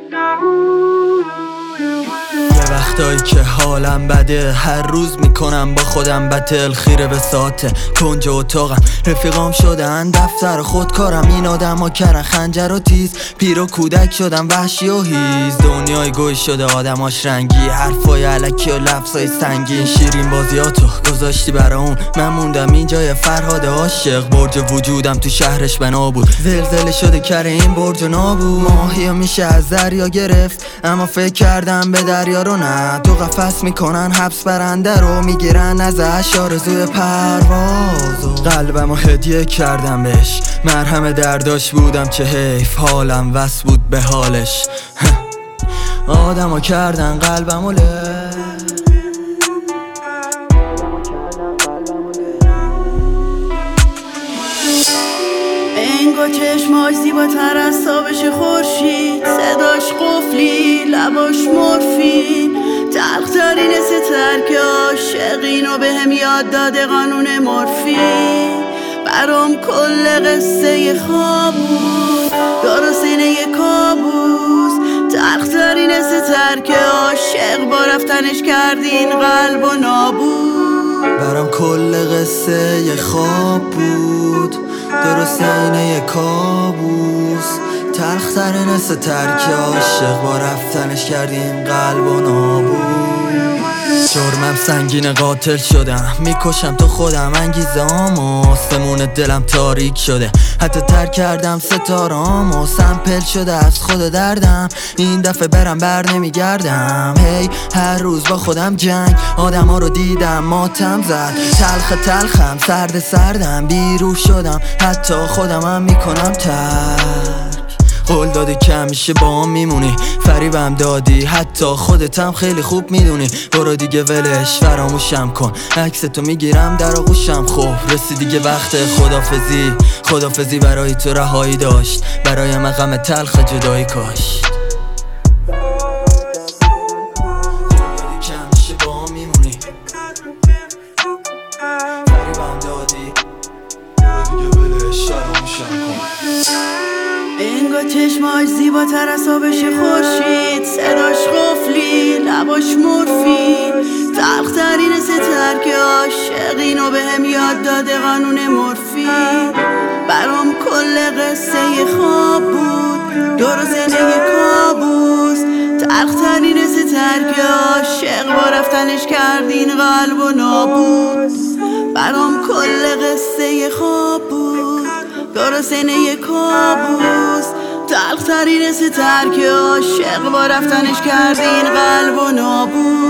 یه وقتایی که حالم بده، هر روز میکنم با خودم بتل. خیره به ساعت کنج اتاقم، رفیقام شدن دفتر خودکارم. این آدم ها کرن خنجر و تیز، پیر و کودک شدم وحشی و هیز. دنیای گوی شده آدماش رنگی، حرفای علکی و لفظای سنگین. شیرین بازیاتو گذاشتی برا اون، من موندم اینجای فرهاد عاشق. برج وجودم تو شهرش بنا بود، زلزله شده کره این برج نابود. ماهی میشه از دریا گرفت، اما فکر کردم به دریا رو نه. تو قفس میکنن حبس برنده رو، میگیرن ازش آرزوی پرواز. و قلبمو هدیه کردم بهش، مرهم درداش بودم چه حیف. حالم وصل بود به حالش، آدمو کردن قلبمو انگار چشماش زیباتر از تابش خورشید، صداش قفلی لباش مورفین، تلخترین سترک عاشقینو به هم یاد داده قانون مورفین. برام کل قصه خواب بود، درستینه یه کابوس. تلخترین سترک عاشق با رفتنش کردین قلب و نابود. برام کل قصه یه خواب بود، درست اینه یه کابوس. تلخترین سترک عاشق با رفتنش کردیم قلب و نابود. جرمم سنگین قاتل شدم، میکشم تو خودم انگیزم. آسمون دلم تاریک شده، حتی ترک کردم ستارام. و سمپل شده از خود دردم، این دفعه برم بر نمیگردم. هی هر روز با خودم جنگ، آدم ها رو دیدم ماتم زد. تلخم سردم، بیروح شدم، حتی خودمم میکنم ترک. قول دادی که همیشه با هم میمونی، فریبم دادی حتی خودتم خیلی خوب میدونی. برو دیگه ولش فراموشم کن، عکس تو میگیرم در آغوشم. خب رسید دیگه وقت خدافزی برای تو رهایی داشت، برای من غم تلخ جدایی کاشت. انگار چشماش زیباتر از تابش خورشید، صداش قفلی لباش مورفین، تلخترین سترک عاشقینو به هم یاد داده قانون مورفین. برام کل قصه خواب بود، درست یه کابوس. تلخترین سترک عاشق با رفتنش کردین قلب و نابود. برام کل قصه خواب بود، درست یه کابوس. تلخترین سترک عاشق با رفتنش کردین قلب و نابود.